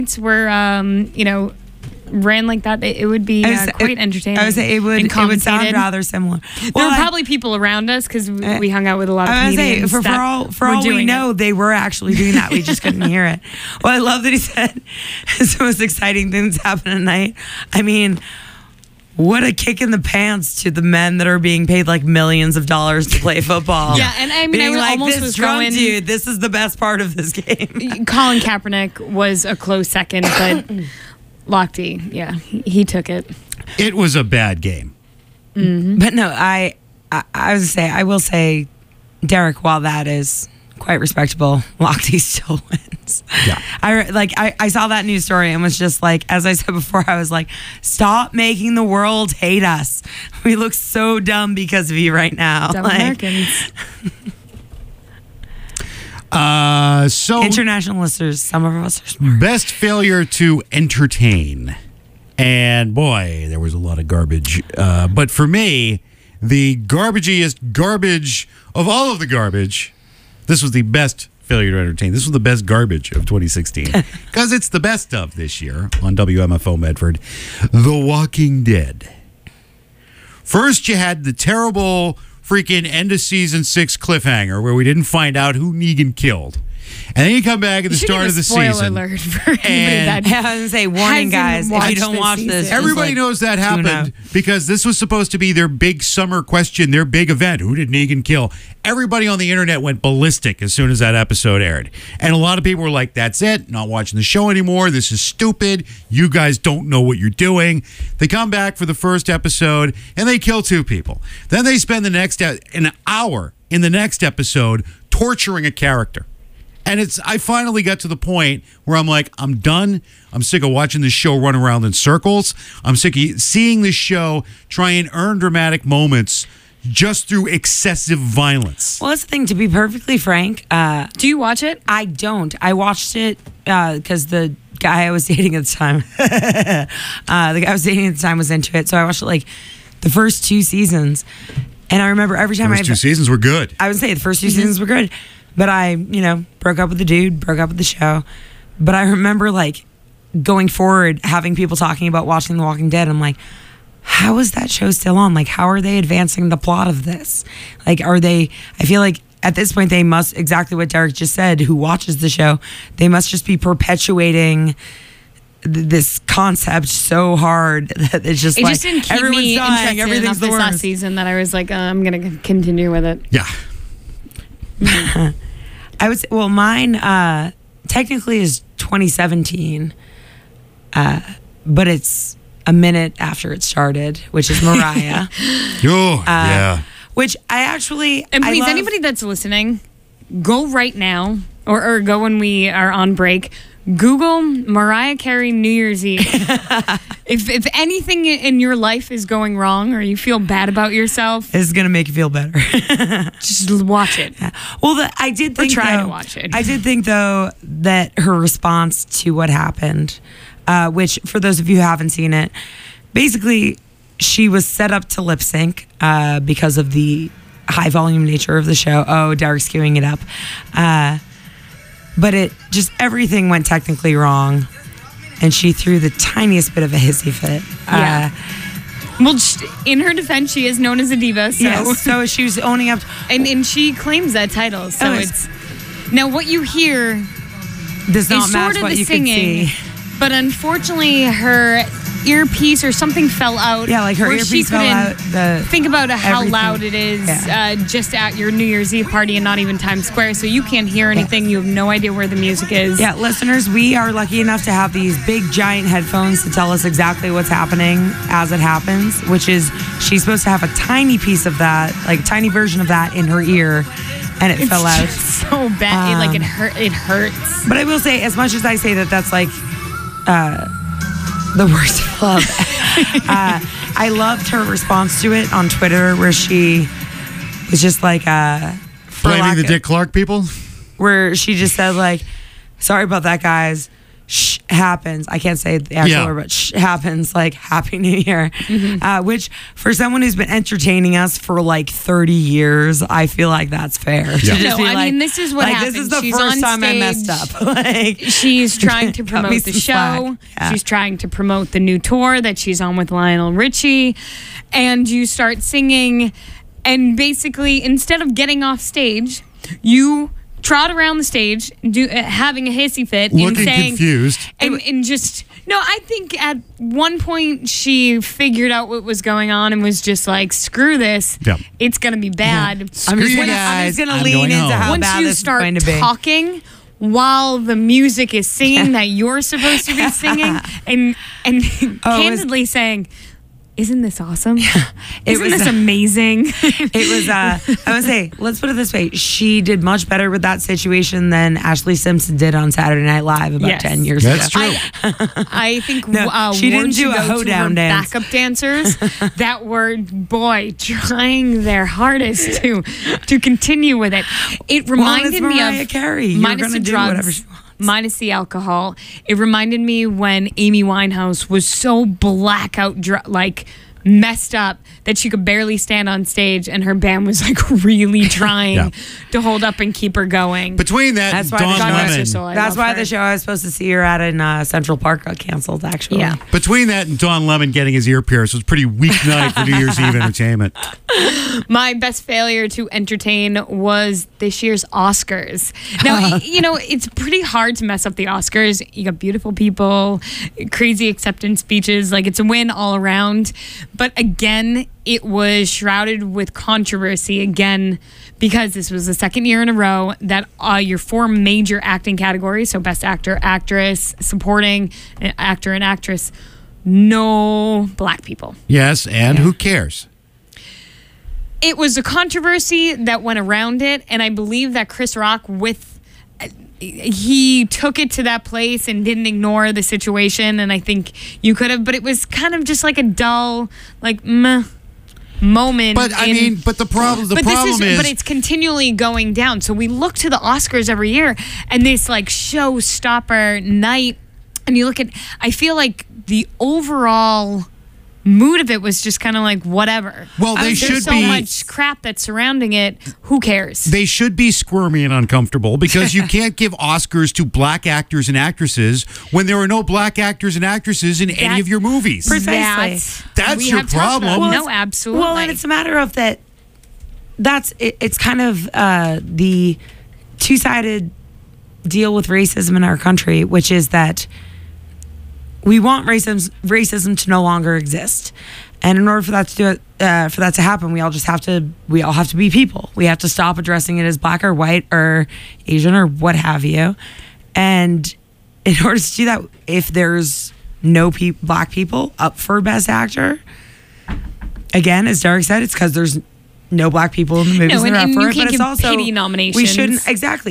were, ran like that, it would be quite entertaining. I would say it would sound rather similar. There were probably people around us because we hung out with a lot of comedians. For all we know, they were actually doing that. We just couldn't hear it. Well, I love that he said it's the most exciting thing that's happened tonight. I mean, what a kick in the pants to the men that are being paid like millions of dollars to play football. Yeah, and I mean, I almost was going, dude, this is the best part of this game. Colin Kaepernick was a close second, but Lochte, he took it. It was a bad game. Mm-hmm. But no, I will say, Derek, while that is quite respectable, Lochte still wins. Yeah. I saw that news story and was just like, as I said before, I was like, stop making the world hate us. We look so dumb because of you right now. Dumb Americans. So international listeners, some of us are smart. Best failure to entertain. And boy, there was a lot of garbage. But for me, the garbagiest garbage of all of the garbage, this was the best failure to entertain. This was the best garbage of 2016. Because it's the best of this year on WMFO Medford. The Walking Dead. First, you had the terrible freaking end of season 6 cliffhanger where we didn't find out who Negan killed. And then you come back at the start of the season. Alert for anybody that I was going to say, warning guys, if you don't watch this. Everybody knows that happened because this was supposed to be their big summer question, their big event. Who did Negan kill? Everybody on the internet went ballistic as soon as that episode aired. And a lot of people were like, that's it, not watching the show anymore. This is stupid. You guys don't know what you're doing. They come back for the first episode and they kill 2 people. Then they spend the next an hour in the next episode torturing a character. And I finally got to the point where I'm like, I'm done. I'm sick of watching this show run around in circles. I'm sick of seeing this show try and earn dramatic moments just through excessive violence. Well, that's the thing, to be perfectly frank. Do you watch it? I don't. I watched it because the guy I was dating at the time, was into it. So I watched it like the first 2 seasons. And I remember every time First 2 seasons were good. I would say the first 2 seasons were good. But I, broke up with the dude, broke up with the show. But I remember, like, going forward, having people talking about watching The Walking Dead. I'm like, how is that show still on? Like, how are they advancing the plot of this? Like, I feel like at this point they must, exactly what Derek just said, who watches the show, they must just be perpetuating this concept so hard that it's just just didn't keep everyone's me dying, interested everything's the enough worst. This last season that I was like, I'm going to continue with it. Yeah. I would say, well, mine technically is 2017, but it's a minute after it started, which is Mariah. Yeah. Which I actually, and please, anybody that's listening, go right now or go when we are on break. Google Mariah Carey New Year's Eve. if anything in your life is going wrong or you feel bad about yourself, this is gonna make you feel better. Just watch it. Well, I did think, try to watch it. I did think though that her response to what happened, which for those of you who haven't seen it, basically she was set up to lip sync because of the high volume nature of the show. Oh, Derek's skewing it up. But everything went technically wrong. And she threw the tiniest bit of a hissy fit. Yeah. Well, in her defense, she is known as a diva. So, yes, so she was owning up. And she claims that title. So it's... Now, what you hear does not is match sort of what the you singing. can see. But unfortunately, her earpiece or something fell out. Yeah, like her earpiece fell out. Think about how everything. loud it is just at your New Year's Eve party and not even Times Square. So you can't hear anything. You have no idea where the music is. Yeah, listeners, we are lucky enough to have these big, giant headphones to tell us exactly what's happening as it happens, which is she's supposed to have a tiny piece of that, like a tiny version of that in her ear, and it fell out. So bad. It hurts. But I will say, as much as I say that that's like the worst of love, I loved her response to it on Twitter, where she was just like blaming the Dick Clark people, where she just said like, sorry about that, guys. happens. I can't say the actual word, but happens like Happy New Year. Which for someone who's been entertaining us for like 30 years, I feel like that's fair. To just No, be I like, mean, this is what like, happens. This is the She's first on time I messed stage. up. Like, She's trying to cut me promote the some slack. show. Yeah. She's trying to promote the new tour that she's on with Lionel Richie. And you start singing. And basically, instead of getting off stage, you trot around the stage, having a hissy fit, Looking and saying, confused. and just no. I think at one point she figured out what was going on and was just like, "Screw this! Yep. It's gonna be bad." I'm just gonna I'm lean going into home. how Once bad you this start is going to be. talking while the music is singing that you're supposed to be singing, and candidly saying, "Isn't this awesome? Isn't was, this amazing?" It was, I would say, let's put it this way. She did much better with that situation than Ashley Simpson did on Saturday Night Live about Yes. 10 years That's ago. true. I think No, she didn't Ward do should a go to hoedown her dance. backup dancers that were, boy, trying their hardest to continue with it. It reminded it's me Mariah of Carey. You're minus gonna the do drugs, whatever she wants. minus the alcohol. It reminded me when Amy Winehouse was so blackout like messed up that she could barely stand on stage, and her band was like really trying Yeah. to hold up and keep her going. Between that That's and why Don God rest her Lemon. soul. I That's love why her. the show I was supposed to see her at in Central Park got canceled, actually. Yeah. Between that and Don Lemon getting his ear pierced, it was a pretty weak night for New Year's Eve entertainment. My best failure to entertain was this year's Oscars. Now, it's pretty hard to mess up the Oscars. You got beautiful people, crazy acceptance speeches. Like, it's a win all around. But again, it was shrouded with controversy again because this was the second year in a row that your four major acting categories, so best actor, actress, supporting actor and actress, no black people. Yes, and who cares? It was a controversy that went around it, and I believe that Chris Rock, he took it to that place and didn't ignore the situation, and I think you could have, but it was kind of just like a dull, like, meh moment. But the problem is, but it's continually going down. So we look to the Oscars every year, and this like showstopper night, and you look at, I feel like the overall mood of it was just kind of like whatever. Well, they There's should so be- much crap that's surrounding it. Who cares? they should be squirmy and uncomfortable because you can't give Oscars to black actors and actresses when there are no black actors and actresses in any of your movies. Precisely. That's we your have talked about. problem. No, absolutely. Well, and it's a matter of that. It's kind of the two-sided deal with racism in our country, which is that we want racism to no longer exist, and in order for that to do it, for that to happen, we all have to be people. We have to stop addressing it as black or white or Asian or what have you. And in order to do that, if there's no black people up for best actor, again, as Derek said, it's because there's no black people in the movies No, that are up and for you it. can't But it's give also pity nominations. We shouldn't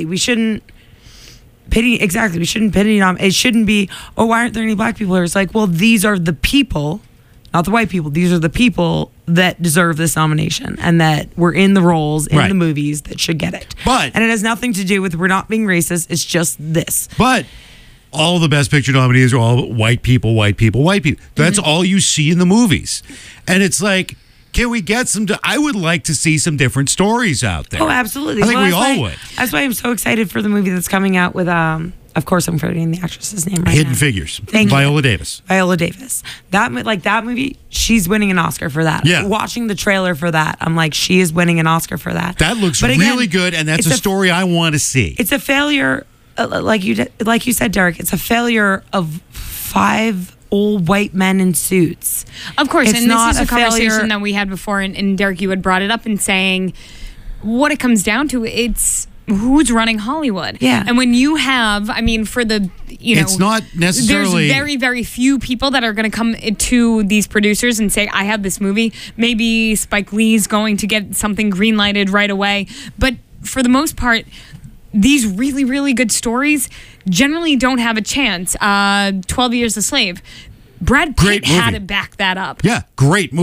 pity. Exactly, we shouldn't pity. It shouldn't be. Oh, why aren't there any black people here? It's like, well, these are the people, not the white people. These are the people that deserve this nomination and that were in the roles in Right. the movies that should get it. But- and it has nothing to do with we're not being racist. It's just this. But all the Best Picture nominees are all white people, white people, white people. That's all you see in the movies. And it's like, can we get I would like to see some different stories out there. Oh, absolutely. I think we that's all why- would. That's why I'm so excited for the movie that's coming out with, of course, I'm forgetting the actress's name right Hidden now. Figures. Thank you. Viola Davis. Viola Davis. That movie, she's winning an Oscar for that. Yeah. Watching the trailer for that, I'm like, she is winning an Oscar for that. That looks But again, really good, and that's it's a story I want to see. It's a failure, like you said, Derek. It's a failure of 5 old white men in suits. Of course, It's and not this is a conversation failure. that we had before, and Derek, you had brought it up and saying what it comes down to, it's who's running Hollywood. Yeah. And when you have, for the, It's not necessarily- There's very, very few people that are going to come to these producers and say, I have this movie. Maybe Spike Lee's going to get something green-lighted right away. But for the most part, these really, really good stories generally don't have a chance. 12 Years a Slave. Brad Great Pitt had movie. to back that up. Yeah, great movie.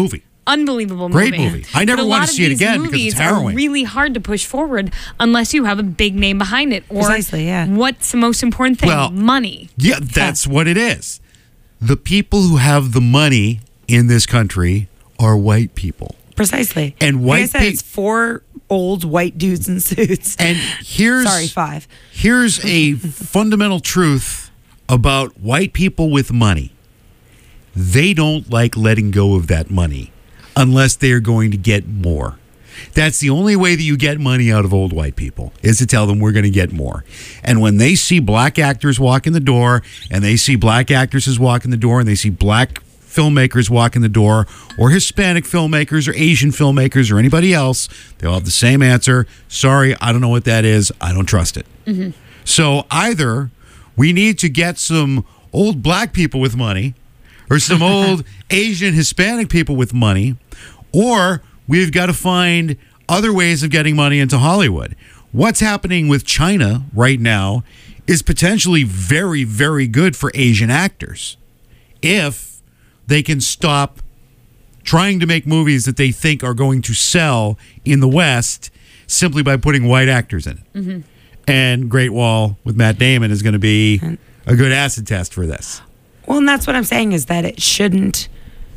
Unbelievable Great movie. movie. I never But a want lot to of see it these again because movies it's harrowing. are really hard to push forward unless you have a big name behind it. Or Precisely, yeah. what's the most important thing? Well, Money. Yeah, that's what it is. The people who have the money in this country are white people. Precisely. And like I white said, pe- it's 4 old white dudes in suits. And Sorry, 5. Here's a fundamental truth about white people with money. They don't like letting go of that money unless they're going to get more. That's the only way that you get money out of old white people, is to tell them we're going to get more. And when they see black actors walk in the door, and they see black actresses walk in the door, and they see black filmmakers walk in the door, or Hispanic filmmakers, or Asian filmmakers, or anybody else, they'll have the same answer. Sorry, I don't know what that is. I don't trust it. So either we need to get some old black people with money, or some old Asian Hispanic people with money, or we've got to find other ways of getting money into Hollywood. What's happening with China right now is potentially very, very good for Asian actors if they can stop trying to make movies that they think are going to sell in the West simply by putting white actors in it. And Great Wall with Matt Damon is going to be a good acid test for this. Well, and that's what I'm saying is that it shouldn't.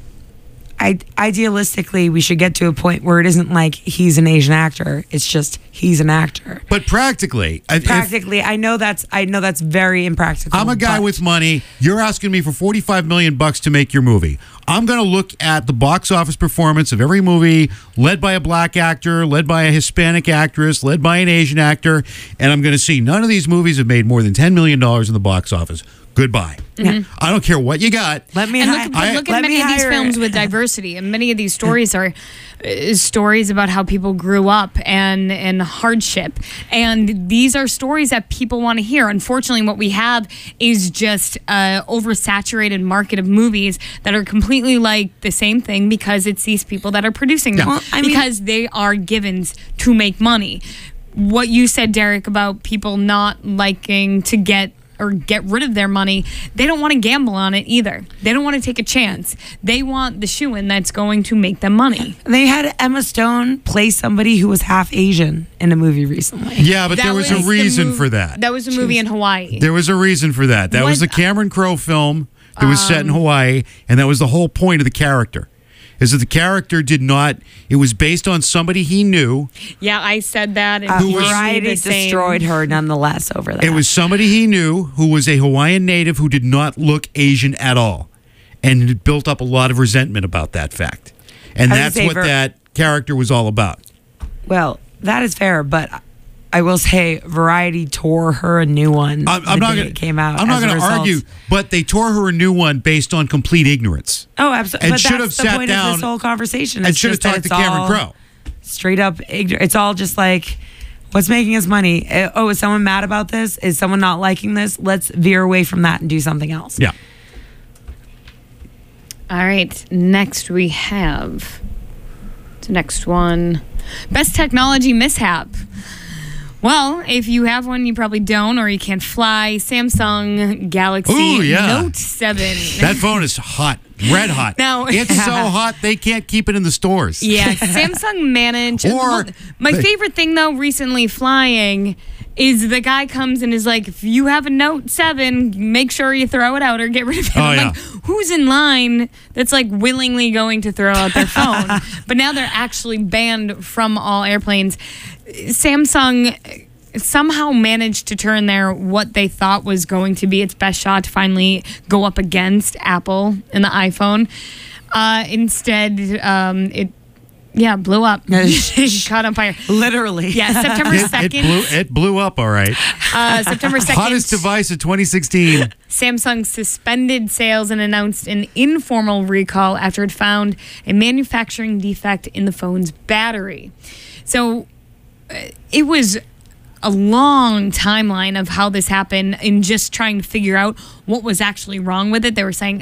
Idealistically, we should get to a point where it isn't like he's an Asian actor. It's just he's an actor. But practically, Practically, I know that's very impractical. I'm a guy but- with money. You're asking me for $45 million to make your movie. I'm going to look at the box office performance of every movie led by a black actor, led by a Hispanic actress, led by an Asian actor, and I'm going to see none of these movies have made more than $10 million in the box office. Goodbye. I don't care what you got. Let me And hi- look let at many me of these hire- films with diversity, and many of these stories are stories about how people grew up and hardship. And these are stories that people want to hear. Unfortunately, what we have is just an oversaturated market of movies that are completely like the same thing because it's these people that are producing them. Well, I mean- because they are givens to make money. What you said, Derek, about people not liking to get rid of their money, they don't want to gamble on it either. They don't want to take a chance. They want the shoo-in that's going to make them money. They had Emma Stone play somebody who was half Asian in a movie recently. Yeah, but there was a the reason for that. That was a movie in Hawaii. There was a reason for that. That was the What- Cameron Crowe film that was set in Hawaii, and that was the whole point of the character. Is that the character did not, it was based on somebody he knew. Yeah, I said that. And Who was- Variety destroyed her nonetheless over that. It was somebody he knew who was a Hawaiian native who did not look Asian at all. And it built up a lot of resentment about that fact. And I would that's say what that character was all about. Well, that is fair, but I will say Variety tore her a new one. I'm not going it came out. I'm not as a going to result. argue, but they tore her a new one based on complete ignorance. Oh, absolutely. And But should have that's the sat point down of this whole conversation. And It's should have just that talked to it's Cameron all Crowe. Straight up ignorant. It's all just like, what's making us money? Oh, is someone mad about this? Is someone not liking this? Let's veer away from that and do something else. Yeah. All right, next we have the next one. Best technology mishap. Well, if you have one, you probably don't, or you can't fly. Samsung Galaxy Ooh, yeah. Note 7. That phone is hot, red hot. Now- It's so hot they can't keep it in the stores. Yeah, Samsung managed. Or- my favorite thing though, recently flying, is the guy comes and is like, if you have a Note 7, make sure you throw it out or get rid of it. Oh, I'm yeah. like, who's in line that's like willingly going to throw out their phone? But now they're actually banned from all airplanes. Samsung somehow managed to turn their what they thought was going to be its best shot to finally go up against Apple and the iPhone. Instead, it blew up. It caught on fire. Literally. Yeah, September 2nd. It blew up, all right. September 2nd. Hottest device of 2016. Samsung suspended sales and announced an informal recall after it found a manufacturing defect in the phone's battery. So it was a long timeline of how this happened in just trying to figure out what was actually wrong with it. They were saying,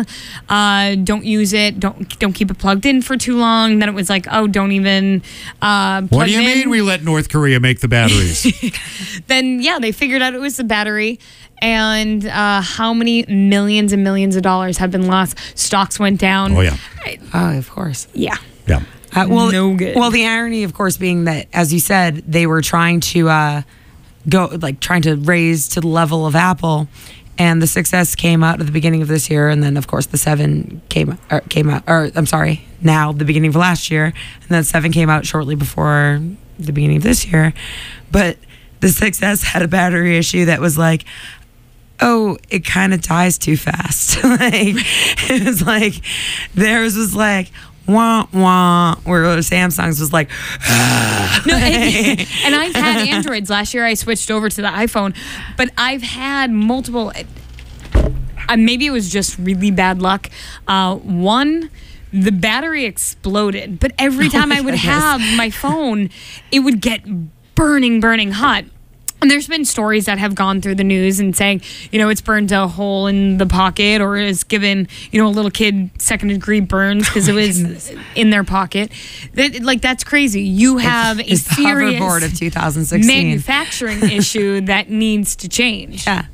don't use it, don't keep it plugged in for too long. Then it was like, oh, don't even plug What do you it mean in. we let North Korea make the batteries? Then yeah, they figured out it was the battery. And how many millions and millions of dollars have been lost? Stocks went down. Oh, yeah. Oh, of course. Yeah. Yeah. No good. Well, the irony, of course, being that, as you said, they were trying to trying to raise to the level of Apple, and the 6S came out at the beginning of this year, and then of course the 7 came out. Or I'm sorry, now the beginning of last year, and then 7 came out shortly before the beginning of this year. But the 6S had a battery issue that was like, oh, it kind of dies too fast. Like, it was like, theirs was like, wah, wah, where Samsung's was like, No, and I've had Androids. Last year I switched over to the iPhone, but I've had multiple, maybe it was just really bad luck. One, the battery exploded, but every time I would have my phone, it would get burning hot. And there's been stories that have gone through the news and saying, it's burned a hole in the pocket, or is given, a little kid second-degree burns because it was in their pocket. That's crazy. You have a it's the serious hoverboard of 2016 manufacturing issue that needs to change. Yeah.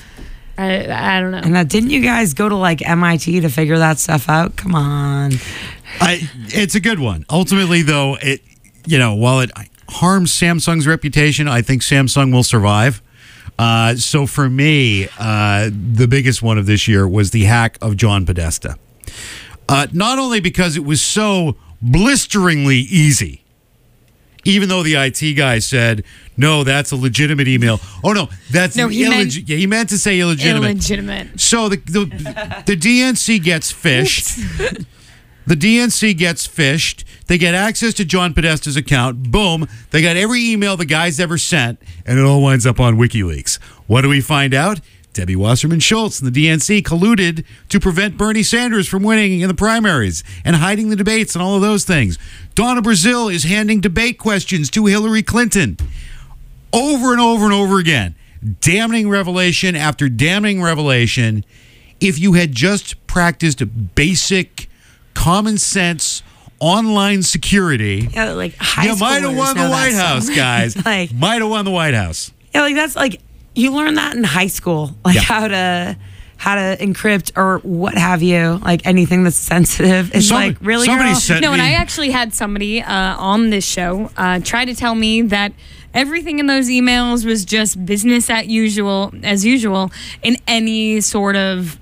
I don't know. And didn't you guys go to like MIT to figure that stuff out? Come on. It's a good one. Ultimately, though, while it harms Samsung's reputation, I think Samsung will survive. So for me, the biggest one of this year was the hack of John Podesta. Not only because it was so blisteringly easy, even though the IT guy said, no, that's a legitimate email. Oh, no, that's he meant to say illegitimate. Illegitimate. So the DNC gets fished. The DNC gets fished. They get access to John Podesta's account. Boom. They got every email the guy's ever sent, and it all winds up on WikiLeaks. What do we find out? Debbie Wasserman Schultz and the DNC colluded to prevent Bernie Sanders from winning in the primaries and hiding the debates and all of those things. Donna Brazile is handing debate questions to Hillary Clinton over and over and over again. Damning revelation after damning revelation. If you had just practiced basic common sense online security, like high you might have won the White House, guys. Might have won the White House. Yeah, that's you learn that in high school, how to encrypt or what have you, like anything that's sensitive. It's really, somebody sent No, me. and I actually had somebody on this show try to tell me that everything in those emails was just business as usual in any sort of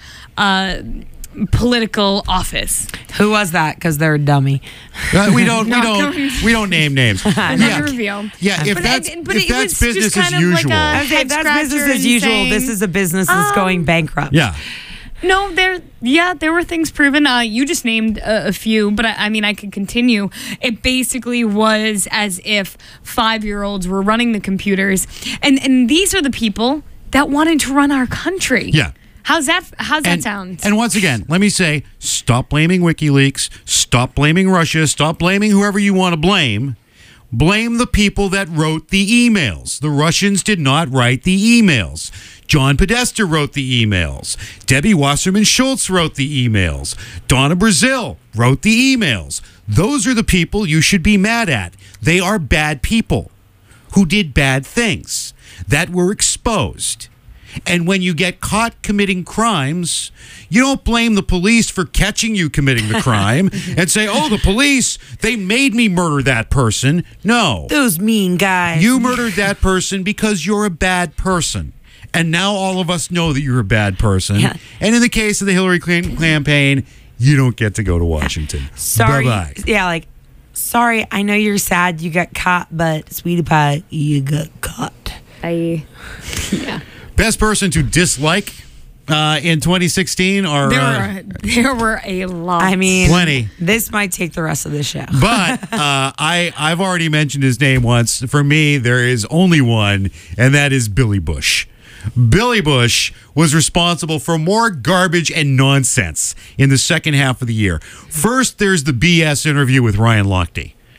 political office. Who was that? Because they're a dummy. We don't name names. Not to reveal. Yeah, if that's business as usual. Like If that's business as usual, this is a business that's going bankrupt. Yeah. No, there were things proven. You just named a few, but I mean, I could continue. It basically was as if 5-year-olds were running the computers, and these are the people that wanted to run our country. Yeah. How's that sound? And once again, let me say, stop blaming WikiLeaks, stop blaming Russia, stop blaming whoever you want to blame. Blame the people that wrote the emails. The Russians did not write the emails. John Podesta wrote the emails. Debbie Wasserman Schultz wrote the emails. Donna Brazile wrote the emails. Those are the people you should be mad at. They are bad people who did bad things that were exposed. And when you get caught committing crimes, you don't blame the police for catching you committing the crime and say, oh, the police, they made me murder that person. No. Those mean guys. You murdered that person because you're a bad person. And now all of us know that you're a bad person. Yeah. And in the case of the Hillary Clinton campaign, you don't get to go to Washington. Sorry. Bye-bye. Yeah, sorry, I know you're sad you got caught, but sweetie pie, you got caught. Yeah. Best person to dislike in 2016 are there were a lot. I mean, plenty. This might take the rest of the show. But I've already mentioned his name once. For me, there is only one, and that is Billy Bush. Billy Bush was responsible for more garbage and nonsense in the second half of the year. First, there's the BS interview with Ryan Lochte.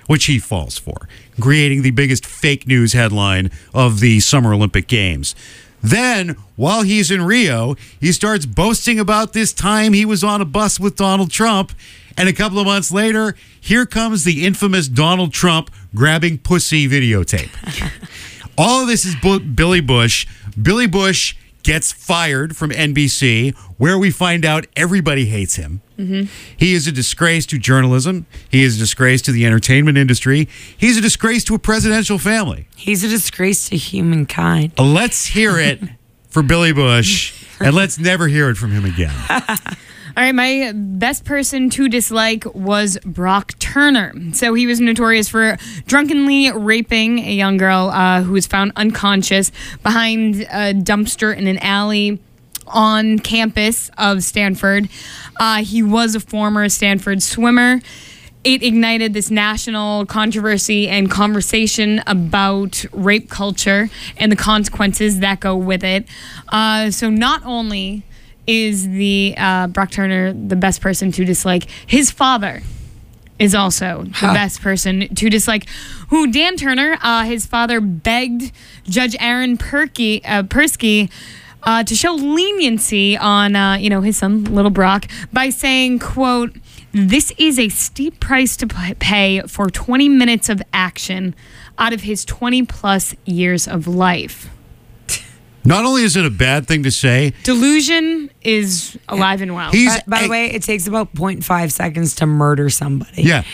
which he falls for, creating the biggest fake news headline of the Summer Olympic Games. Then, while he's in Rio, he starts boasting about this time he was on a bus with Donald Trump. And a couple of months later, here comes the infamous Donald Trump grabbing pussy videotape. All of this is Billy Bush. Billy Bush gets fired from NBC, where we find out everybody hates him. Mm-hmm. He is a disgrace to journalism. He is a disgrace to the entertainment industry. He's a disgrace to a presidential family. He's a disgrace to humankind. Let's hear it for Billy Bush, and let's never hear it from him again. All right, my best person to dislike was Brock Turner. So he was notorious for drunkenly raping a young girl who was found unconscious behind a dumpster in an alley on campus of Stanford. He was a former Stanford swimmer. It ignited this national controversy and conversation about rape culture and the consequences that go with it. So not only is the Brock Turner the best person to dislike, his father is also the best person to dislike. Who Dan Turner, his father begged Judge Aaron Persky to show leniency on his son, little Brock, by saying, quote, "This is a steep price to pay for 20 minutes of action out of his 20 plus years of life." Not only is it a bad thing to say, delusion is alive and well. By the way, it takes about 0.5 seconds to murder somebody. Yeah.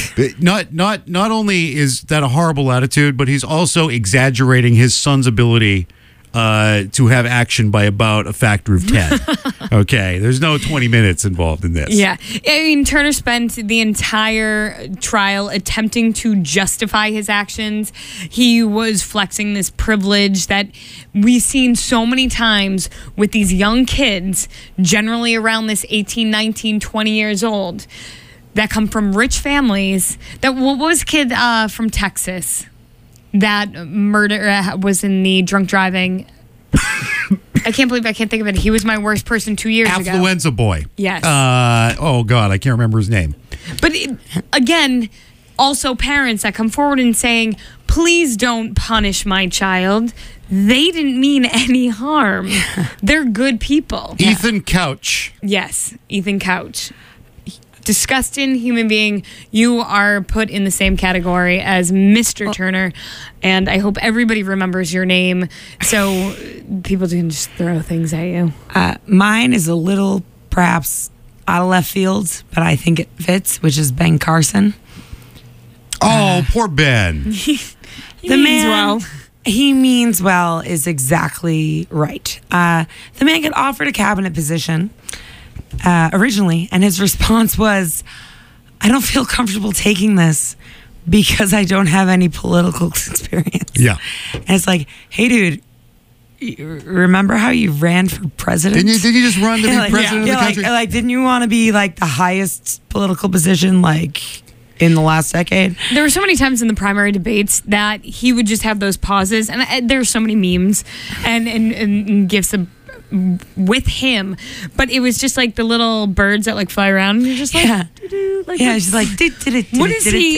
Not only is that a horrible attitude, but he's also exaggerating his son's ability to have action by about a factor of 10. Okay, there's no 20 minutes involved in this. Yeah. I mean, Turner spent the entire trial attempting to justify his actions. He was flexing this privilege that we've seen so many times with these young kids, generally around this 18, 19, 20 years old, that come from rich families. What was a kid from Texas that was in the drunk driving? I can't think of it. He was my worst person 2 years ago. Affluenza boy. Yes. Oh, God, I can't remember his name. But again, also parents that come forward and saying, please don't punish my child. They didn't mean any harm. They're good people. Ethan Couch. Yes, Ethan Couch. Disgusting human being. You are put in the same category as Mr. Turner, and I hope everybody remembers your name so people can just throw things at you. Mine is a little perhaps out of left field, but I think it fits, which is Ben Carson. Oh, poor Ben. He means well. He means well is exactly right. The man got offered a cabinet position originally, and his response was, "I don't feel comfortable taking this because I don't have any political experience." Yeah. And it's like, hey, dude, remember how you ran for president? Didn't you just run to be president of the country? Like, didn't you want to be like the highest political position like in the last decade? There were so many times in the primary debates that he would just have those pauses, and there were so many memes and gifs with him, but it was just like the little birds that like fly around, and you're just like, she's like, what is he?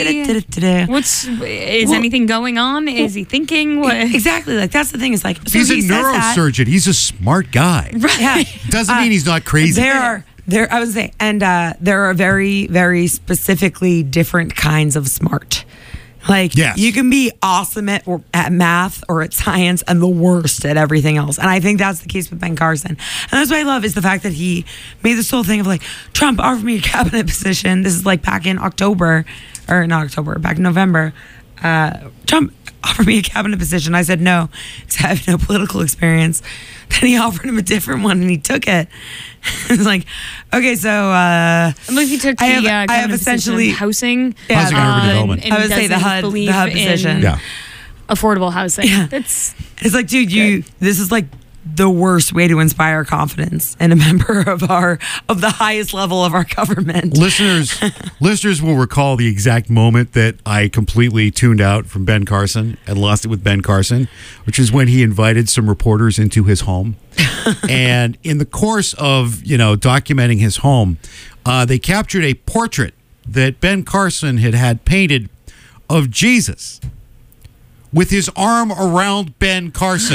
Is anything going on? Is he thinking? What? Exactly. Like that's the thing. Is like, so he's a neurosurgeon. He's a smart guy. Right. Yeah. Doesn't mean he's not crazy. I would say, and there are very, very specifically different kinds of smart. Like, yes. You can be awesome at math or at science and the worst at everything else. And I think that's the case with Ben Carson. And that's what I love is the fact that he made this whole thing of like, Trump offered me a cabinet position. This is like back in back in November. Trump offered me a cabinet position. I said no, because I have no political experience. Then he offered him a different one and he took it. It's like, okay, so I believe he took I have essentially housing. Housing and urban development. I would say the HUD position. Yeah. Affordable housing. Yeah. It's like, dude, this is like the worst way to inspire confidence in a member of the highest level of our government. Listeners will recall the exact moment that I completely tuned out from Ben Carson and lost it with Ben Carson, which is when he invited some reporters into his home. And in the course of, documenting his home, they captured a portrait that Ben Carson had painted of Jesus with his arm around Ben Carson.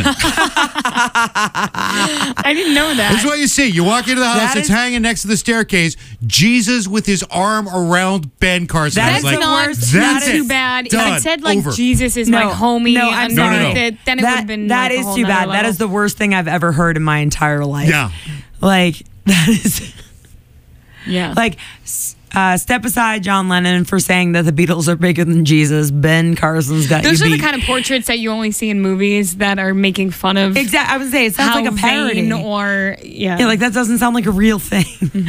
I didn't know that. That's what you see. You walk into the house, That it's is- hanging next to the staircase. Jesus with his arm around Ben Carson. That I That's was is like, the not, worst. not That's too it. bad. If Done. I said like Over. Jesus is my homie, No, I'm underneath sorry. it, then it would have been that like a is whole too nother bad. That level. is the worst thing I've ever heard in my entire life. Yeah. Like that is Yeah. like step aside John Lennon for saying that the Beatles are bigger than Jesus. Ben Carson's got Those you are the beat. kind of portraits that you only see in movies that are making fun of Exactly. I would say it sounds how like a parody. vain or Yeah, like that doesn't sound like a real thing.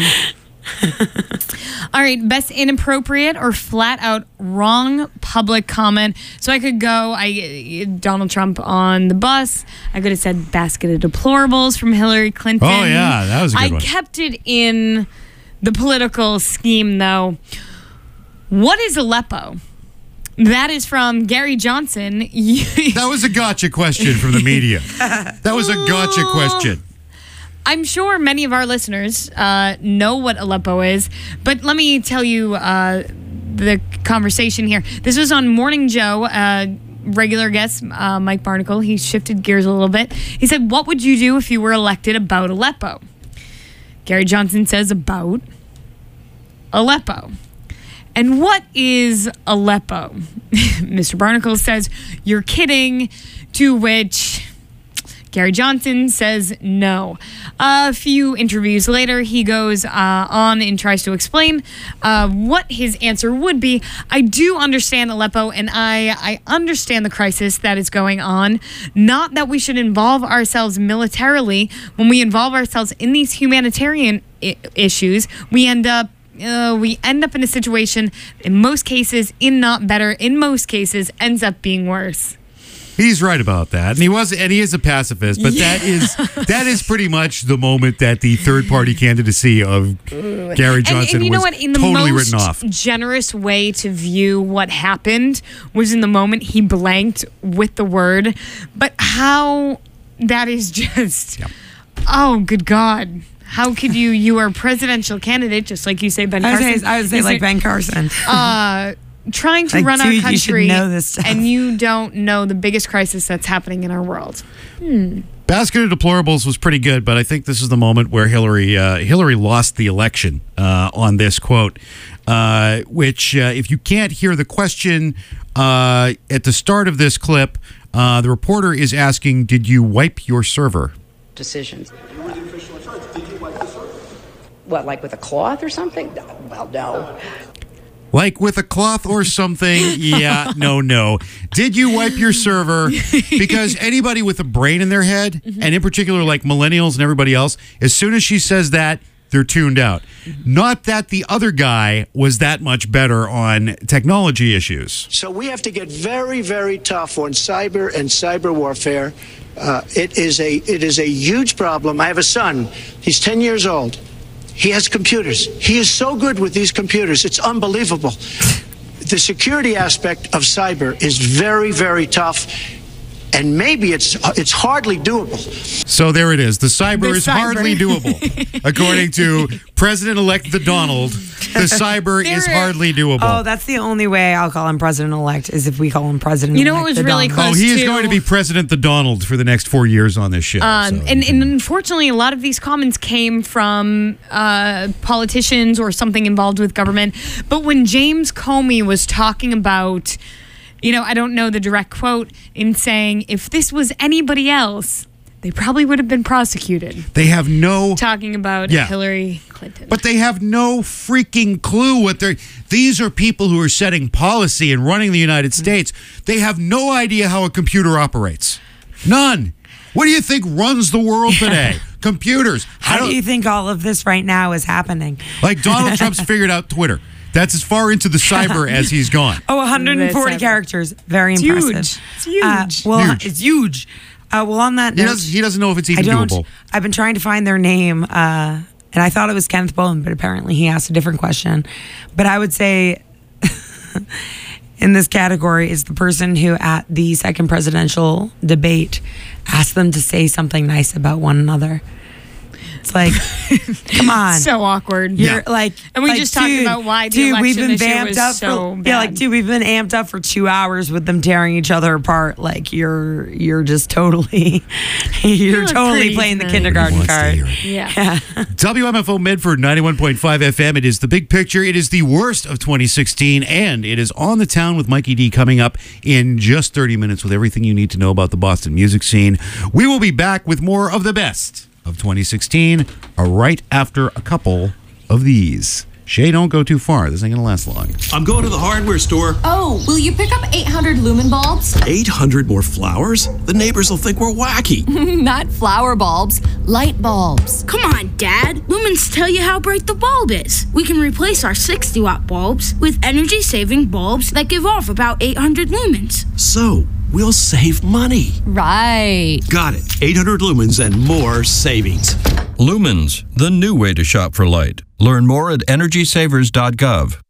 All right, best inappropriate or flat out wrong public comment. So I could go, Donald Trump on the bus. I could have said basket of deplorables from Hillary Clinton. Oh, yeah, that was a good one. I kept it in the political scheme, though. What is Aleppo? That is from Gary Johnson. That was a gotcha question from the media. That was a gotcha question. I'm sure many of our listeners know what Aleppo is, but let me tell you the conversation here. This was on Morning Joe. Regular guest Mike Barnacle. He shifted gears a little bit. He said, "What would you do if you were elected about Aleppo?" Gary Johnson says, "About Aleppo." And what is Aleppo? Mr. Barnacle says, "You're kidding," to which Gary Johnson says no. A few interviews later, he goes on and tries to explain what his answer would be. I do understand Aleppo, and I understand the crisis that is going on. Not that we should involve ourselves militarily. When we involve ourselves in these humanitarian issues, we end up in a situation, in most cases, not better, in most cases, ends up being worse. He's right about that, and he is a pacifist. But that is pretty much the moment that the third party candidacy of Gary Johnson and you know was what? In the totally most written off. generous way to view what happened was in the moment he blanked with the word, but how that is just, oh, good God. How could you are a presidential candidate, just like you say, Ben Carson. I would say like Ben Carson. Trying to Like, run dude, our you should country, know this stuff. and you don't know the biggest crisis that's happening in our world. Basket of deplorables was pretty good, but I think this is the moment where Hillary lost the election on this quote, which if you can't hear the question at the start of this clip, the reporter is asking, did you wipe your server? Decisions. What, like with a cloth or something? Well, no. Like with a cloth or something? Yeah, no. Did you wipe your server? Because anybody with a brain in their head, and in particular like millennials and everybody else, as soon as she says that, they're tuned out. Not that the other guy was that much better on technology issues. So we have to get very, very tough on cyber and cyber warfare. It is a huge problem. I have a son. He's 10 years old. He has computers. He is so good with these computers. It's unbelievable. The security aspect of cyber is very, very tough. And maybe it's hardly doable. So there it is. The cyber is cyber. hardly doable. According to President-elect the Donald, the cyber is hardly doable. Oh, that's the only way I'll call him president-elect is if we call him president-elect. You know what was the really Donald. close? He is to- going to be President the Donald for the next 4 years on this show. And unfortunately, a lot of these comments came from politicians or something involved with government. But when James Comey was talking about, I don't know the direct quote, in saying, if this was anybody else, they probably would have been prosecuted. They have no... Talking about Yeah. Hillary Clinton. But they have no freaking clue what they're... These are people who are setting policy and running the United States. They have no idea how a computer operates. None. What do you think runs the world today? Computers. How do you think all of this right now is happening? Like Donald Trump's figured out Twitter. That's as far into the cyber as he's gone. Oh, 140 This characters. Very It's impressive. huge. It's huge. Huge. It's huge. Well, on that note, He doesn't know if it's I even don't. doable. I've been trying to find their name, and I thought it was Kenneth Bowen, but apparently he asked a different question. But I would say in this category is the person who at the second presidential debate asked them to say something nice about one another. It's like, come on. So awkward. You're like, And we like, just talked about why the election we've been this year vamped was up so for, bad. Yeah, like, dude, we've been amped up for 2 hours with them tearing each other apart. Like, you're just totally, you're look totally pretty playing the tonight. kindergarten Wants to card. hear it. Yeah. WMFO Medford 91.5 FM. It is the big picture. It is the worst of 2016, and it is On the Town with Mikey D coming up in just 30 minutes with everything you need to know about the Boston music scene. We will be back with more of the best of 2016 right after a couple of these. Shay, don't go too far. This ain't going to last long. I'm going to the hardware store. Oh, will you pick up 800 lumen bulbs? 800 more flowers? The neighbors will think we're wacky. Not flower bulbs, light bulbs. Come on, Dad. Lumens tell you how bright the bulb is. We can replace our 60-watt bulbs with energy-saving bulbs that give off about 800 lumens. So, we'll save money. Right. Got it. 800 lumens and more savings. Lumens, the new way to shop for light. Learn more at EnergySavers.gov.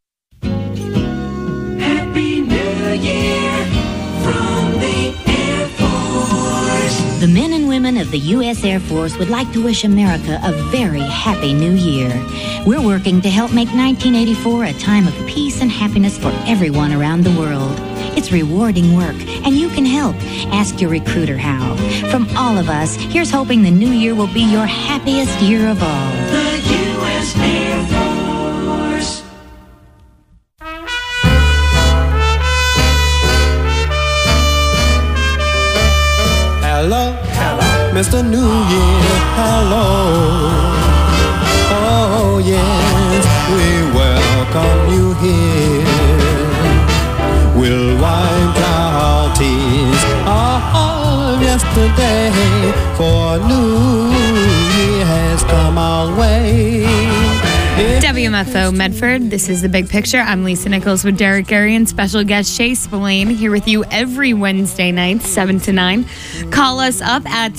Happy New Year from the Air Force. The men and women of the U.S. Air Force would like to wish America a very happy new year. We're working to help make 1984 a time of peace and happiness for everyone around the world. It's rewarding work, and you can help. Ask your recruiter how. From all of us, here's hoping the new year will be your happiest year of all. The U.S. Air Force. Hello, Mr. New Year, hello. Oh yes, we welcome you here. We'll wipe our tears of yesterday, for New Year has come our way. WMFO Medford, this is The Big Picture. I'm Lisa Nichols with Derek Gary and special guest Shay Spillane here with you every Wednesday night, 7 to 9. Call us up at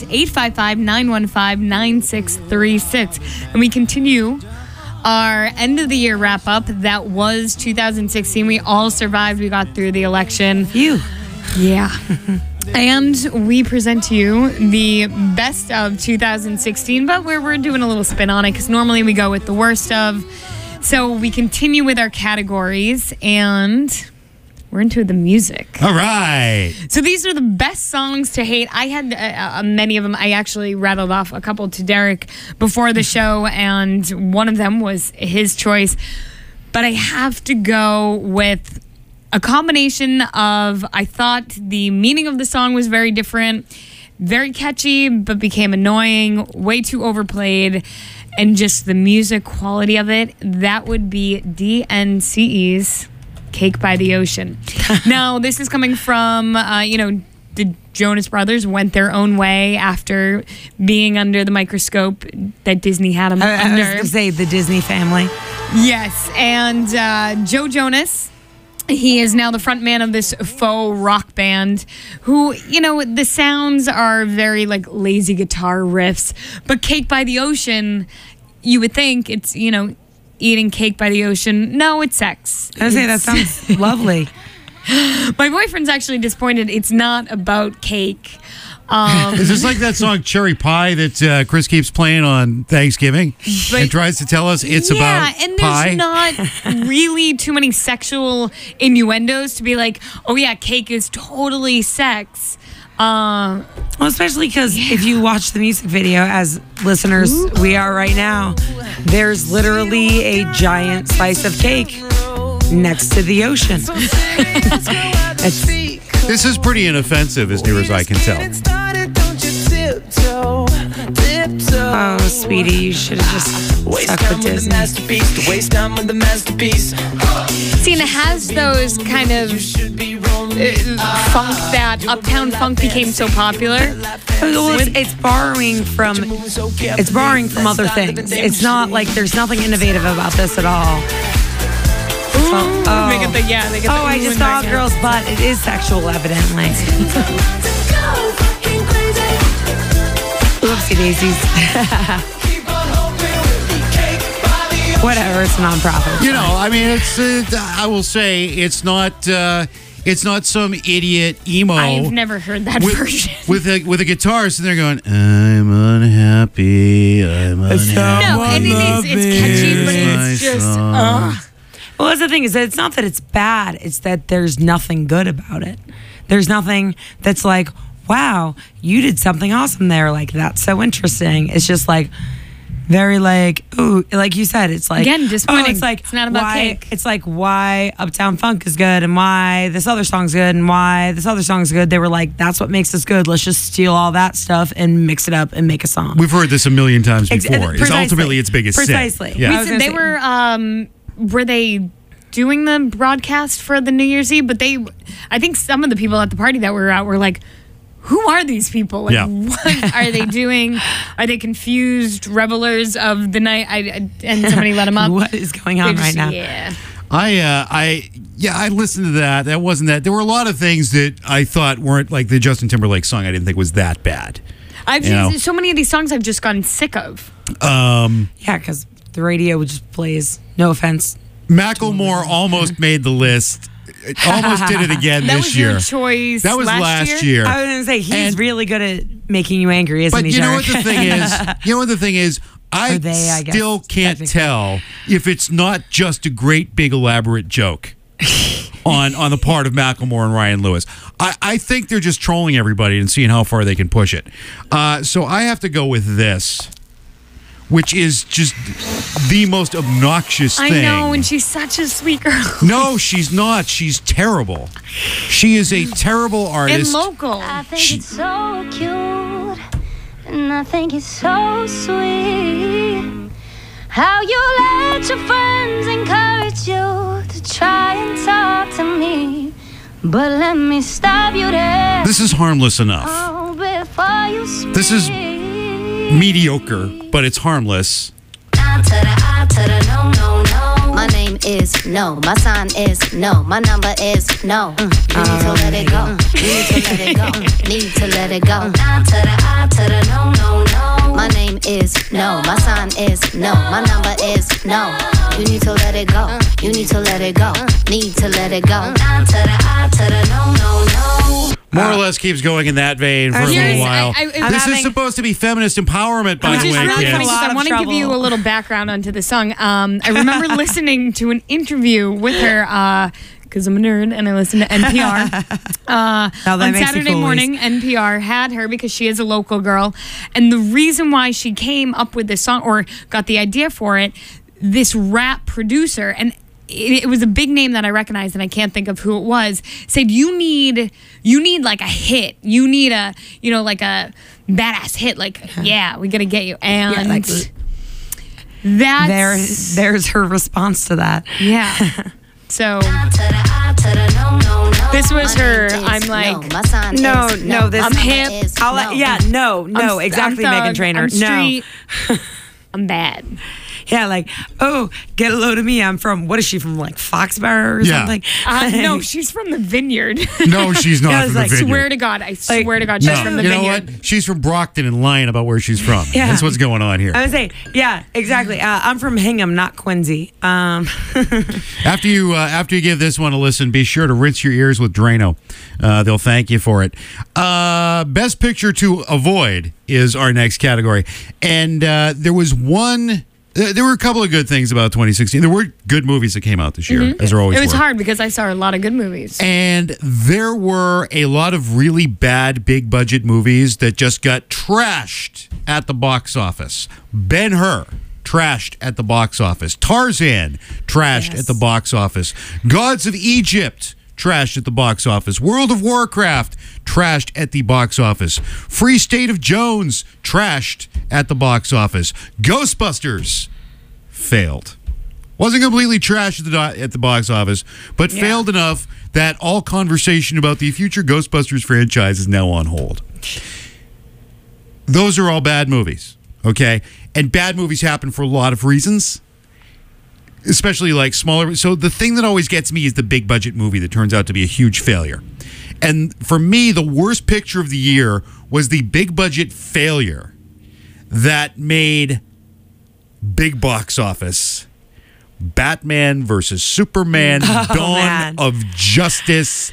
855-915-9636. And we continue our end of the year wrap up. That was 2016. We all survived. We got through the election. Phew. Yeah. And we present to you the best of 2016, but we're doing a little spin on it because normally we go with the worst of. So we continue with our categories and we're into the music. All right. So these are the best songs to hate. I had many of them. I actually rattled off a couple to Derek before the show, and one of them was his choice. But I have to go with a combination of, I thought the meaning of the song was very different, very catchy, but became annoying, way too overplayed, and just the music quality of it. That would be DNCE's Cake by the Ocean. Now, this is coming from, the Jonas Brothers went their own way after being under the microscope that Disney had them I under. was going to say the Disney family. Yes, and Joe Jonas, he is now the front man of this faux rock band who, the sounds are very like lazy guitar riffs, but Cake by the Ocean, you would think it's, eating cake by the ocean. No, it's sex. I was going to say, that sounds lovely. My boyfriend's actually disappointed. It's not about cake. Is this like that song Cherry Pie that Chris keeps playing on Thanksgiving and tries to tell us it's about and pie? there's not really too many sexual innuendos to be like, oh yeah, cake is totally sex. Well, especially because if you watch the music video, as listeners we are right now, there's literally a giant slice of cake next to the ocean. This is pretty inoffensive as near as I can tell. Oh, sweetie, you should have just stuck with Disney. See, and it has those kind of funk, that Uptown Funk became so popular. Well, it's borrowing from other things. It's not like there's nothing innovative about this at all. They get the I just saw a girl's butt. It is sexual, evidently. Oopsie daisies. Whatever, it's a nonprofit. I mean, it's. I will say it's not. It's not some idiot emo. I've never heard that version. with a guitar sitting there going, I'm unhappy. I'm unhappy. No, and it's catchy, but it's just. Well, that's the thing is that it's not that it's bad. It's that there's nothing good about it. There's nothing that's like, wow, you did something awesome there. Like, that's so interesting. It's just like very like, ooh, like you said, it's like, again, disappointing. it's like, it's not about why, cake. It's like why Uptown Funk is good and why this other song's good and why this other song's good. They were like, that's what makes us good. Let's just steal all that stuff and mix it up and make a song. We've heard this a million times before. It's Precisely. ultimately its biggest sin. Precisely. Yeah. They were they doing the broadcast for the New Year's Eve? But I think some of the people at the party that were out were like, who are these people? Like, what are they doing? Are they confused revelers of the night? And somebody let them up. What is going on right now? Yeah. I listened to that. That wasn't that. There were a lot of things that I thought weren't like the Justin Timberlake song. I didn't think was that bad. So many of these songs I've just gotten sick of. Yeah, because the radio just plays. No offense. Macklemore almost made the list. Almost did it again this year. That was your choice. That was last year. I was going to say he's really good at making you angry, isn't he? But you know what the thing is? You know what the thing is? I still can't tell if it's not just a great big elaborate joke on the part of Macklemore and Ryan Lewis. I think they're just trolling everybody and seeing how far they can push it. So I have to go with this, which is just the most obnoxious thing. I know, and she's such a sweet girl. No, she's not. She's terrible. She is a terrible artist. And local. I think it's so cute, and I think it's so sweet how you let your friends encourage you to try and talk to me. But let me stop you there. This is harmless enough. Oh, before you speak. This is mediocre, but it's harmless. My name is no. My sign is no. My number is no. You need to let it go. You need to let it go. Need to let it go. No. My name is no. My sign is no. My number is no. You need to let it go. You need to let it go. Need to let it go. No. More or less keeps going in that vein for a little while. This is supposed to be feminist empowerment, by the way, kids. I want to give you a little background onto the song. I remember listening to an interview with her because I'm a nerd and I listen to NPR. On Saturday morning, NPR had her because she is a local girl. And the reason why she came up with this song or got the idea for it, this rap producer, and it was a big name that I recognized and I can't think of who it was, said you need like a hit. You need a, like a badass hit. Like, yeah, we got to get you. And there's her response to that. Yeah. So this was her. I'm like, no, this I'm hip. Exactly, Meghan Trainor. I'm street. I'm bad. Yeah, like, oh, get a load of me. I'm from, what is she from, like Foxborough or something? No, she's from the Vineyard. No, she's not from the Vineyard. Swear to God, I swear to God, she's from the Vineyard. You know what? She's from Brockton and lying about where she's from. Yeah. That's what's going on here. I would say, yeah, exactly. I'm from Hingham, not Quincy. After you give this one a listen, be sure to rinse your ears with Drano. They'll thank you for it. Best picture to avoid is our next category. And there were a couple of good things about 2016. There were good movies that came out this year, as there always were. It was hard because I saw a lot of good movies. And there were a lot of really bad, big-budget movies that just got trashed at the box office. Ben-Hur, trashed at the box office. Tarzan, trashed at the box office. Gods of Egypt, trashed at the box office. World of Warcraft, trashed at the box office. Free State of Jones, trashed at the box office. Ghostbusters, failed. Wasn't completely trashed at the box office, but failed enough that all conversation about the future Ghostbusters franchise is now on hold. Those are all bad movies, okay? And bad movies happen for a lot of reasons. Especially like smaller. So the thing that always gets me is the big budget movie that turns out to be a huge failure. And for me, the worst picture of the year was the big budget failure that made big box office, Batman versus Superman, Dawn of Justice.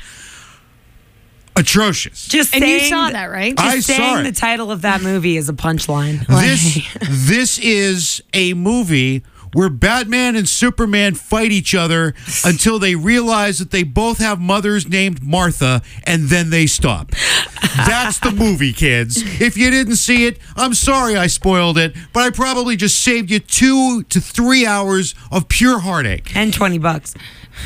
Atrocious. Just And you saying saw that, right? I Just saw saying it. the title of that movie is a punchline. This is a movie where Batman and Superman fight each other until they realize that they both have mothers named Martha, and then they stop. That's the movie, kids. If you didn't see it, I'm sorry I spoiled it, but I probably just saved you 2 to 3 hours of pure heartache. And $20.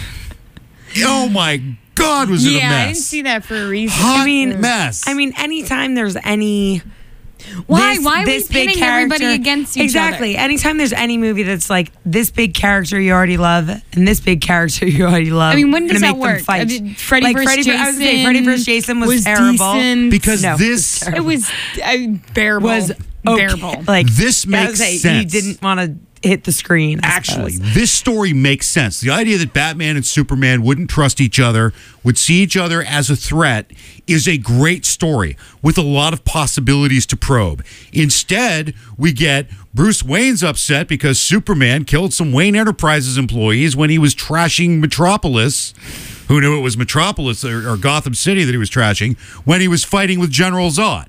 Oh my God, was it a mess? Yeah, I didn't see that for a reason. Hot mess. I mean, anytime there's any... Why this- are we this big pitting everybody character- against each Exactly. other? Anytime there's any movie that's like this big character you already love and this big character you already love. I mean, when does gonna that make them work? fight. I mean, Freddy Like, vs. I was gonna say, Jason Freddy vs. Jason was terrible. decent. Because No, this It was bearable. was bearable. okay. Like This I makes would say sense. You didn't want to hit the screen. I Actually, suppose. this story makes sense. The idea that Batman and Superman wouldn't trust each other, would see each other as a threat, is a great story with a lot of possibilities to probe. Instead, we get Bruce Wayne's upset because Superman killed some Wayne Enterprises employees when he was trashing Metropolis. Who knew it was Metropolis or Gotham City that he was trashing when he was fighting with General Zod?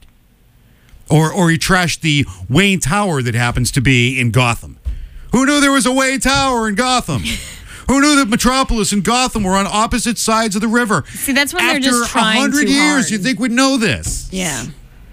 Or he trashed the Wayne Tower that happens to be in Gotham. Who knew there was a Wayne Tower in Gotham? Who knew that Metropolis and Gotham were on opposite sides of the river? See, that's when After they're just trying 100 too years, hard. you think we'd know this? Yeah.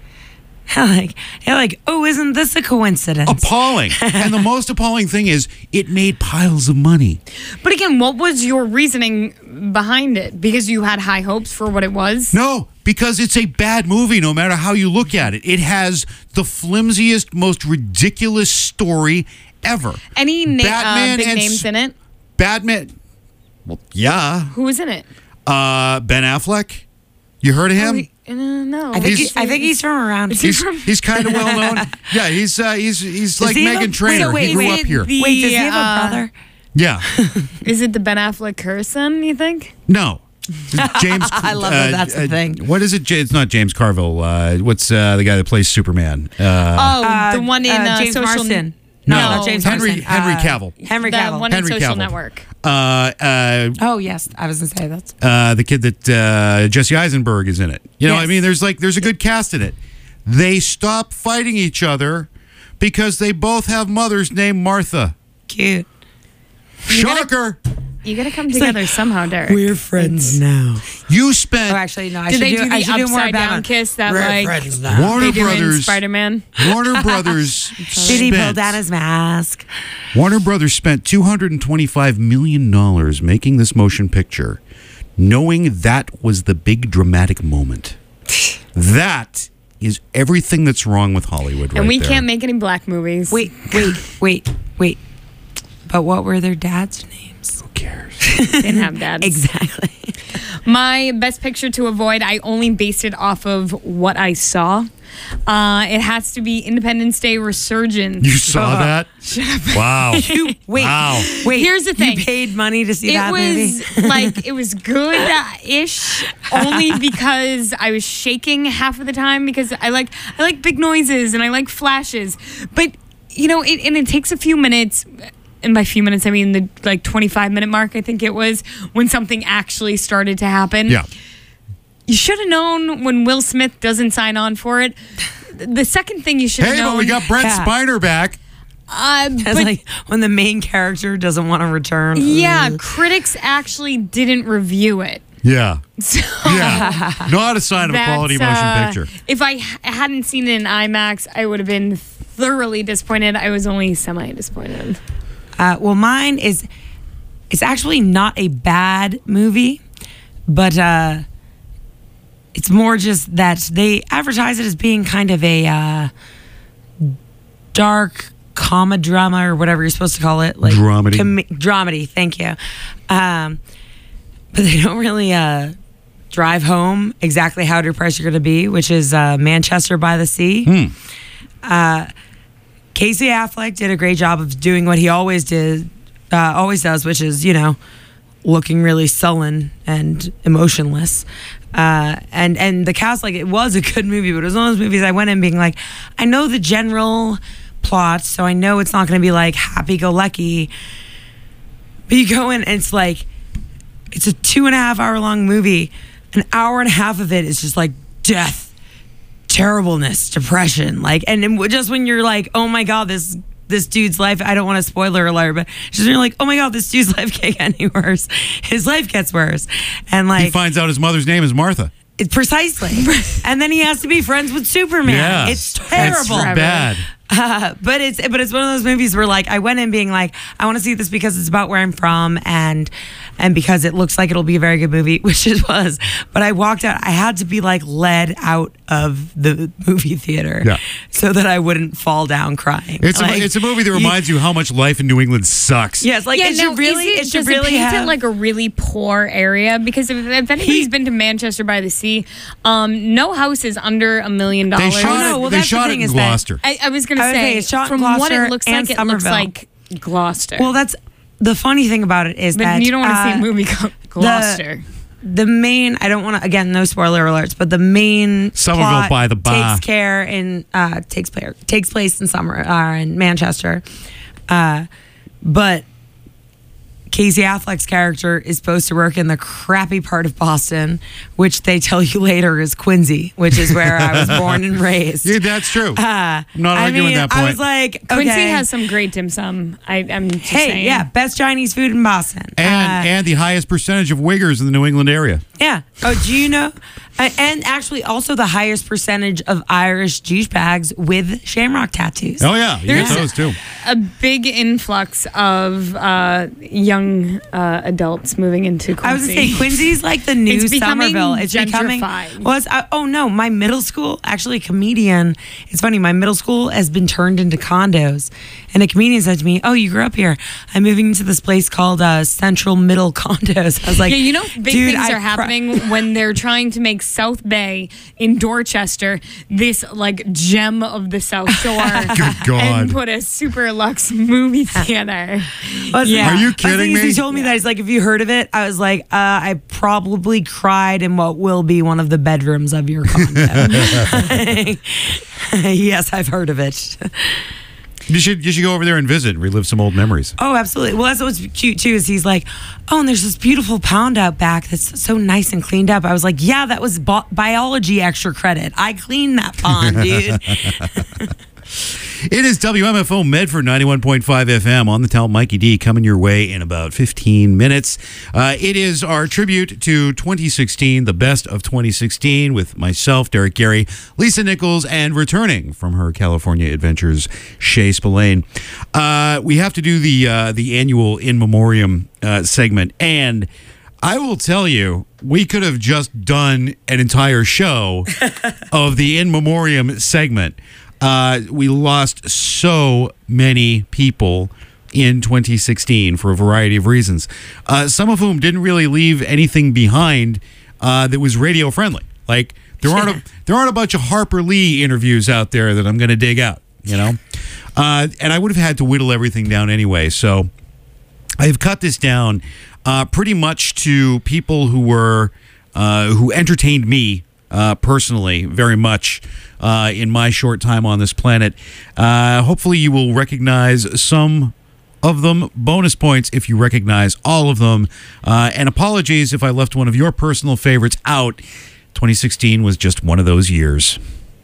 You're like, oh, isn't this a coincidence? Appalling. And the most appalling thing is it made piles of money. But again, what was your reasoning behind it? Because you had high hopes for what it was? No, because it's a bad movie no matter how you look at it. It has the flimsiest, most ridiculous story ever. Any Batman big and names in it? Batman. Well, yeah. Who was in it? Ben Affleck. You heard of him? No. I think he's from around. He's kind of well known. Yeah, he's like he have Meghan a- Trainor. wait, he grew wait, up here. the- Wait, does he have a brother? Yeah. Is it the Ben Affleck Curson, you think? No. James. I love that that's the thing. What is it? It's not James Carville. What's the guy that plays Superman? The one in James Social Marsden. No, not James Henry Marsden. Cavill. Henry The Cavill. one Henry in Social Cavill. Network. Oh yes, I was gonna say that's. The kid that Jesse Eisenberg is in it. You know, Yes. I mean, there's a good cast in it. They stop fighting each other because they both have mothers named Martha. Cute. Shocker! You gotta come together somehow, Derek. We're friends now. You spent Oh, actually, no. I Did should they do I the should do more upside down Batman. kiss that We're like friends now. Warner they do in Brothers. Spider-Man? Warner Brothers Did he pull spent down his mask? Warner Brothers spent $225 million making this motion picture, knowing that was the big dramatic moment. That is everything that's wrong with Hollywood right And we there. can't make any black movies. Wait. But what were their dads' names? Who cares? They didn't have dads. Exactly. My best picture to avoid, I only based it off of what I saw. It has to be Independence Day Resurgence. You saw that? Wow. Wait. Wow. Wait. Here's the thing. You paid money to see It that movie? was like, it was good-ish, only because I was shaking half of the time because I like big noises and I like flashes. But, you know, it takes a few minutes. And by few minutes, I mean the 25-minute mark, I think it was, when something actually started to happen. Yeah. You should have known when Will Smith doesn't sign on for it. The second thing you should have Hey, known. but we got Brent Yeah. Spiner back. That's but like when the main character doesn't want to return. yeah, Ugh. critics actually didn't review it. Yeah. So Yeah. Not a sign of a quality that's, motion picture. If I hadn't seen it in IMAX, I would have been thoroughly disappointed. I was only semi-disappointed. Well, mine is, it's actually not a bad movie, but it's more just that they advertise it as being kind of a dark comedy drama or whatever you're supposed to call it. Like Dramedy. Dramedy, thank you. But they don't really drive home exactly how depressed you're going to be, which is Manchester by the Sea. Casey Affleck did a great job of doing what he always does, which is, you know, looking really sullen and emotionless. And the cast, like, it was a good movie, but it was one of those movies I went in being like, I know the general plot, so I know it's not going to be like happy-go-lucky, But you go in and it's like, it's a 2.5 hour long movie. An hour and a half of it is just like death, terribleness, depression. Like, and just when you're like, oh my God, this dude's life, I don't want a spoiler alert, but just when you're like, oh my God, this dude's life can't get any worse. His life gets worse. And like, he finds out his mother's name is Martha. Precisely. And then he has to be friends with Superman. Yeah. It's terrible. It's bad. But it's one of those movies where like I went in being like, I want to see this because it's about where I'm from and because it looks like it'll be a very good movie, which it was. But I walked out, I had to be like led out of the movie theater so that I wouldn't fall down crying. It's a movie that reminds you how much life in New England sucks. Yes, like it should really paint it like a really poor area, because if anybody's been to Manchester by the Sea, no house is under $1 million. They shot it in Gloucester. I was going to say, it's shot from in what Gloucester it looks and like, it looks Somerville. like Gloucester. Well, that's the funny thing about it is but that you don't want to see a movie called Gloucester. The main, I don't want to, again, no spoiler alerts, but the main Somerville plot by the bar takes place in Manchester. But Casey Affleck's character is supposed to work in the crappy part of Boston, which they tell you later is Quincy, which is where I was born and raised. Yeah, that's true. I'm not arguing that point. I was like, okay. Quincy has some great dim sum. I'm just saying. Yeah, best Chinese food in Boston. And the highest percentage of Wiggers in the New England area. Yeah. Oh, do you know? And actually also the highest percentage of Irish douchebags with shamrock tattoos. Oh, yeah. You get those, too. A big influx of young adults moving into Quincy. I was going to say, Quincy's like the new Somerville. It's becoming gentrified. Oh, no. My middle school, actually a comedian, it's funny, my middle school has been turned into condos. And a comedian said to me, oh, you grew up here. I'm moving into this place called Central Middle Condos. I was like, yeah, you know, big things are happening when they're trying to make South Bay in Dorchester this like gem of the South Shore. Good God. And put a super luxe movie theater. Are you kidding me? He told me that. He's like, have you heard of it? I was like, I probably cried in what will be one of the bedrooms of your condo. Yes, I've heard of it. You should go over there and visit and relive some old memories. Oh, absolutely. Well, that's what's cute, too, is he's like, oh, and there's this beautiful pound out back that's so nice and cleaned up. I was like, yeah, that was biology extra credit. I cleaned that pond, dude. It is WMFO Medford 91.5 FM on the Talent Mikey D coming your way in about 15 minutes. It is our tribute to 2016, the best of 2016, with myself, Derek Gary, Lisa Nichols, and returning from her California adventures, Shay Spillane. We have to do the annual In Memoriam segment, and I will tell you, we could have just done an entire show of the In Memoriam segment. We lost so many people in 2016 for a variety of reasons, some of whom didn't really leave anything behind that was radio friendly. Like there aren't a bunch of Harper Lee interviews out there that I'm going to dig out, you know. And I would have had to whittle everything down anyway. So I've cut this down pretty much to people who entertained me personally very much in my short time on this planet. Hopefully you will recognize some of them. Bonus points if you recognize all of them. And apologies if I left one of your personal favorites out. 2016 was just one of those years.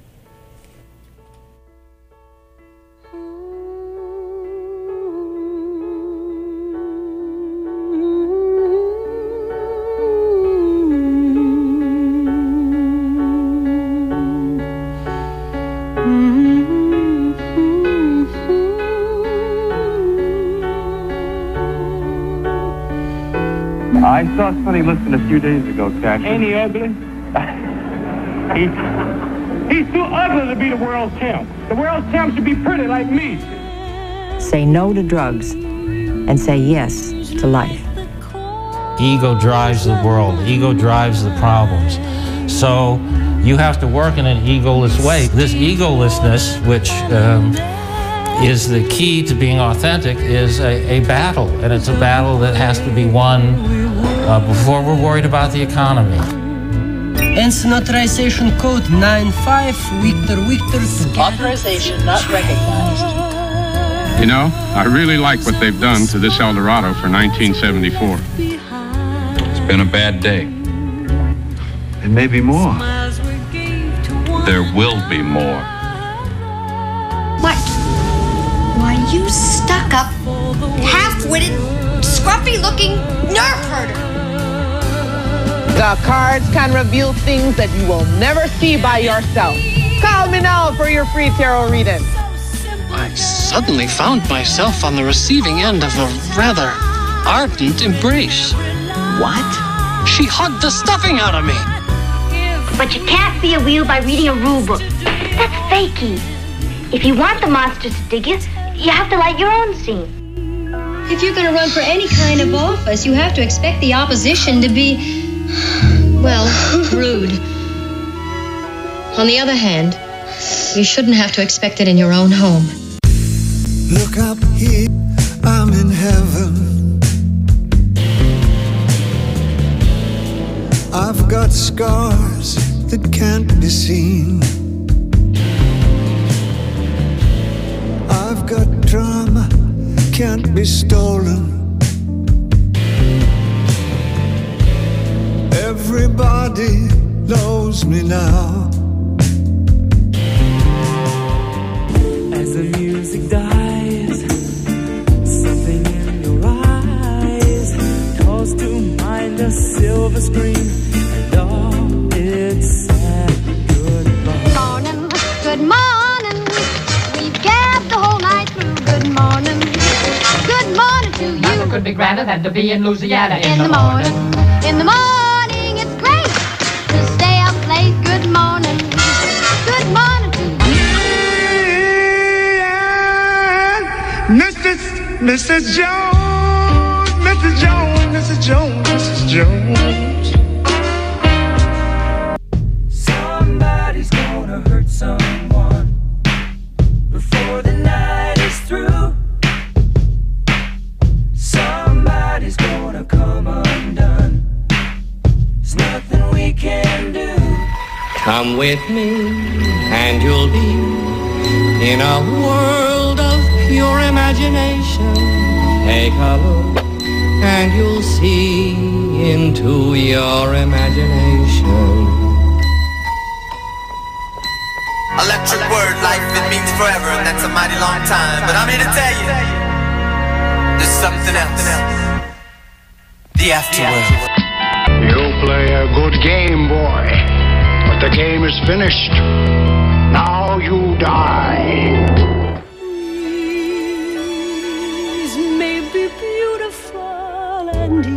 I saw Sonny Liston a few days ago, Cash. Ain't he ugly? He's too ugly to be the world champ. The world champ should be pretty like me. Say no to drugs and say yes to life. Ego drives the world. Ego drives the problems. So you have to work in an egoless way. This egolessness, which is the key to being authentic, is a battle. And it's a battle that has to be won before we're worried about the economy. Hence authorization code 95 Victor. Authorization not recognized. You know, I really like what they've done to this El Dorado for 1974. It's been a bad day. And maybe more. There will be more. What? Why, you stuck-up, half-witted, scruffy-looking nerf herder. The cards can reveal things that you will never see by yourself. Call me now for your free tarot reading. I suddenly found myself on the receiving end of a rather ardent embrace. What? She hugged the stuffing out of me. But you can't see a wheel by reading a rule book. That's fakey. If you want the monsters to dig you, you have to light your own scene. If you're going to run for any kind of office, you have to expect the opposition to be, well, rude. On the other hand, you shouldn't have to expect it in your own home. Look up here, I'm in heaven. I've got scars that can't be seen. I've got drama, can't be stolen. Everybody knows me now. As the music dies, something in your eyes calls to mind a silver screen and all its sad goodbye. Morning, good morning. We've gabbed the whole night through. Good morning. Good morning to you. Nothing could be grander than to be in Louisiana in the morning. In the morning, it's great to stay up late. Good morning. Good morning to you. Mrs. Jones, Mrs. Jones, Mrs. Jones, Mrs. Jones. Somebody's gonna hurt someone before the night is through. Somebody's gonna come undone. There's nothing we can do. Come with me and you'll be in a world of pure imagination. Take a look and you'll see into your imagination. Electric word, life, it means forever, and that's a mighty long time. But I'm here to tell you, there's something else. The afterworld. You play a good game, boy, but the game is finished. Now you die. These may be beautiful and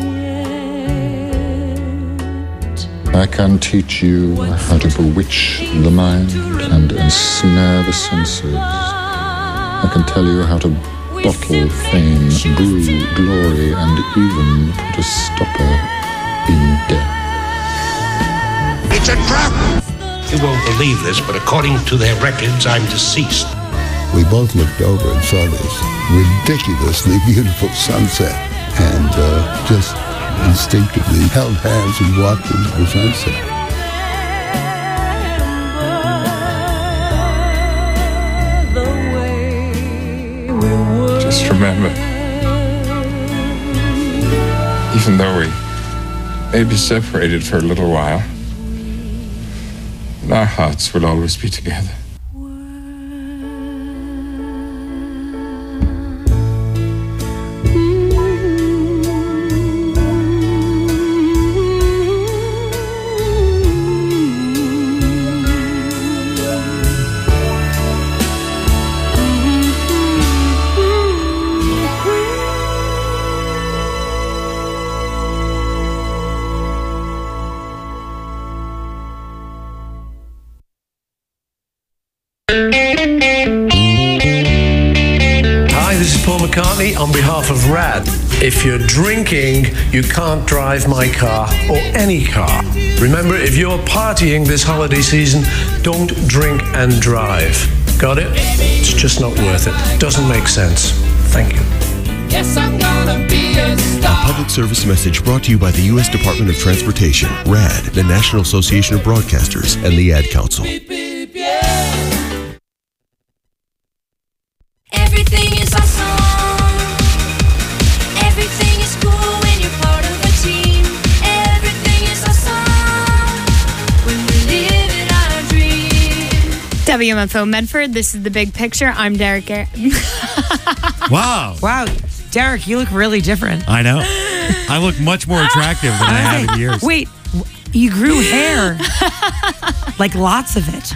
yet I can teach you how to bewitch the mind and ensnare the senses. I can tell you how to bottle fame, brew glory, and even put a stopper in death. It's a trap! You won't believe this, but according to their records, I'm deceased. We both looked over and saw this ridiculously beautiful sunset and just instinctively held hands and walked into the sunset. Just remember, even though we may be separated for a little while, our hearts will always be together. Hi, this is Paul McCartney on behalf of RAD. If you're drinking, you can't drive my car or any car. Remember, if you're partying this holiday season, don't drink and drive. Got it? It's just not worth it. Doesn't make sense. Thank you. Yes, I'm gonna be a star. A public service message brought to you by the U.S. Department of Transportation, RAD, the National Association of Broadcasters, and the Ad Council. Everything is awesome. WMFO Medford. This is The Big Picture. I'm Derek. Wow. Wow. Derek, you look really different. I know. I look much more attractive than I have in years. Wait, you grew hair. Like lots of it.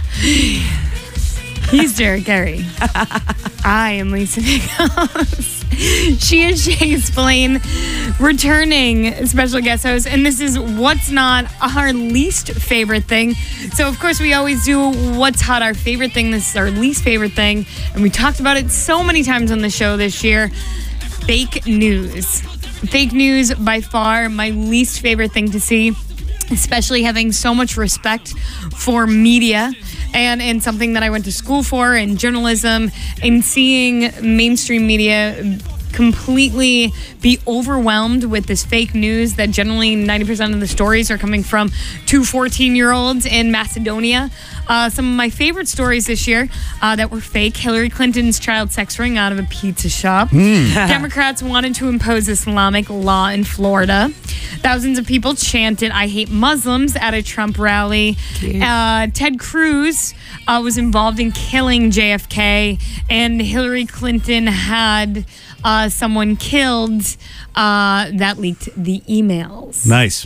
He's Derek Carey. I am Lisa Nichols. She is Shay Splain, returning special guest host, and this is What's Not Our Least Favorite Thing. So, of course, we always do What's Hot, Our Favorite Thing. This is our least favorite thing, and we talked about it so many times on the show this year. Fake news. Fake news, by far, my least favorite thing to see, especially having so much respect for media and something that I went to school for in journalism, and seeing mainstream media completely be overwhelmed with this fake news that generally 90% of the stories are coming from two 14-year-olds in Macedonia. Some of my favorite stories this year that were fake: Hillary Clinton's child sex ring out of a pizza shop. Democrats wanted to impose Islamic law in Florida. Thousands of people chanted "I hate Muslims" at a Trump rally. Ted Cruz was involved in killing JFK, and Hillary Clinton had someone killed that leaked the emails. Nice.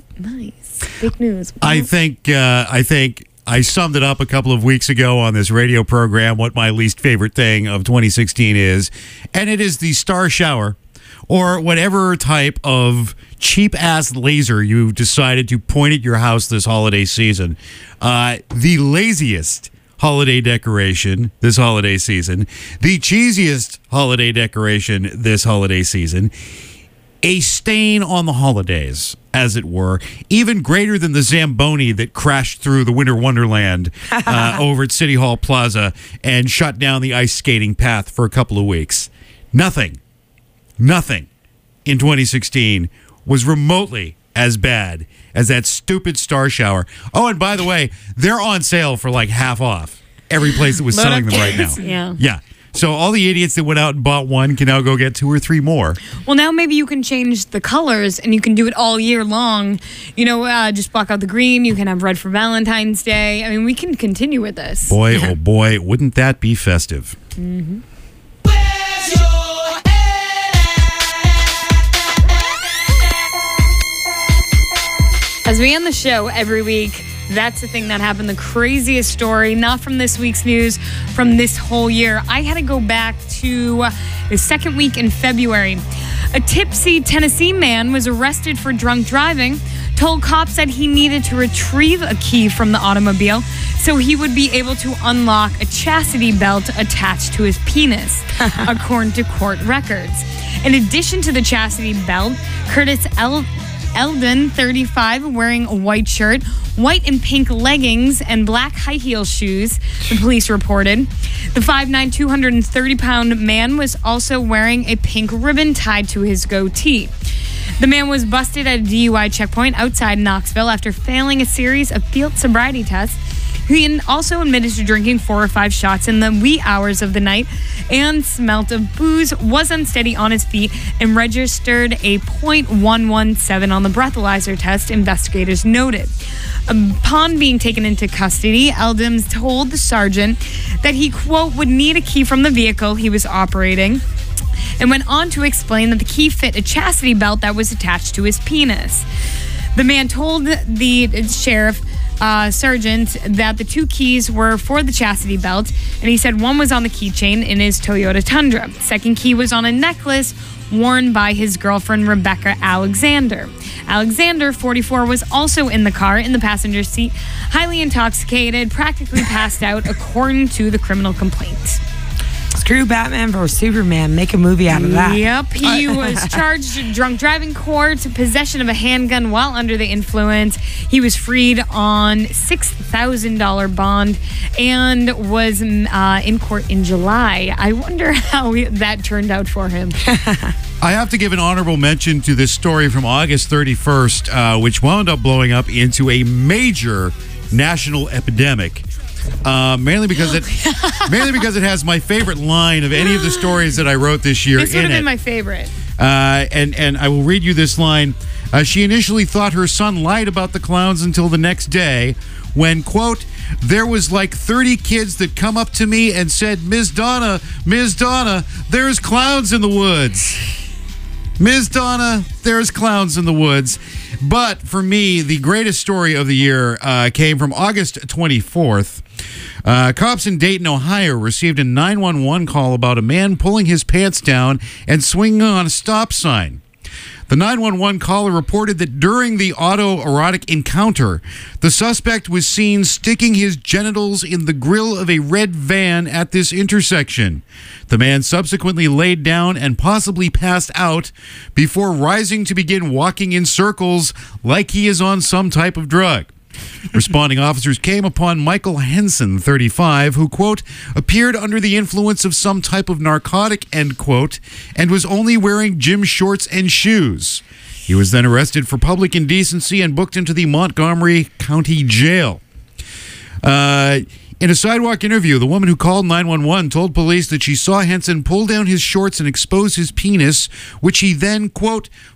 Big news. I think I summed it up a couple of weeks ago on this radio program what my least favorite thing of 2016 is, and it is the star shower, or whatever type of cheap-ass laser you decided to point at your house this holiday season. The laziest holiday decoration this holiday season, the cheesiest holiday decoration this holiday season, a stain on the holidays, as it were, even greater than the Zamboni that crashed through the Winter Wonderland over at City Hall Plaza and shut down the ice skating path for a couple of weeks. Nothing in 2016 was remotely as bad as that stupid star shower. Oh, and by the way, they're on sale for like half off every place that was selling them right now. Yeah. So all the idiots that went out and bought one can now go get 2 or 3 more. Well, now maybe you can change the colors, and you can do it all year long. You know, just block out the green. You can have red for Valentine's Day. I mean, we can continue with this. Boy, oh boy, wouldn't that be festive? Mm-hmm. As we end the show every week, that's the thing that happened. The craziest story, not from this week's news, from this whole year. I had to go back to the second week in February. A tipsy Tennessee man was arrested for drunk driving, told cops that he needed to retrieve a key from the automobile so he would be able to unlock a chastity belt attached to his penis, according to court records. In addition to the chastity belt, Curtis Eldon, 35, wearing a white shirt, white and pink leggings, and black high heel shoes, the police reported. The 5'9", 230-pound man was also wearing a pink ribbon tied to his goatee. The man was busted at a DUI checkpoint outside Knoxville after failing a series of field sobriety tests. He also admitted to drinking 4 or 5 shots in the wee hours of the night and smelt of booze, was unsteady on his feet, and registered a .117 on the breathalyzer test, investigators noted. Upon being taken into custody, Eldons told the sergeant that he, quote, would need a key from the vehicle he was operating, and went on to explain that the key fit a chastity belt that was attached to his penis. The man told the sheriff sergeant that the 2 keys were for the chastity belt, and he said one was on the keychain in his Toyota Tundra. The second key was on a necklace worn by his girlfriend, Rebecca Alexander. Alexander, 44, was also in the car in the passenger seat, highly intoxicated, practically passed out, according to the criminal complaint. Screw Batman vs. Superman. Make a movie out of that. Yep. He was charged in drunk driving court, possession of a handgun while under the influence. He was freed on $6,000 bond and was in court in July. I wonder how that turned out for him. I have to give an honorable mention to this story from August 31st, which wound up blowing up into a major national epidemic. Mainly because it has my favorite line of any of the stories that I wrote this year. This would have been my favorite. And I will read you this line. She initially thought her son lied about the clowns until the next day when, quote, there was like 30 kids that come up to me and said, Ms. Donna, there's clowns in the woods. Ms. Donna, there's clowns in the woods. But for me, the greatest story of the year came from August 24th. Cops in Dayton, Ohio received a 911 call about a man pulling his pants down and swinging on a stop sign. The 911 caller reported that during the autoerotic encounter, the suspect was seen sticking his genitals in the grill of a red van at this intersection. The man subsequently laid down and possibly passed out before rising to begin walking in circles like he is on some type of drug. Responding officers came upon Michael Henson, 35, who, quote, appeared under the influence of some type of narcotic, end quote, and was only wearing gym shorts and shoes. He was then arrested for public indecency and booked into the Montgomery County Jail. In a sidewalk interview, the woman who called 911 told police that she saw Henson pull down his shorts and expose his penis, which he then, quote,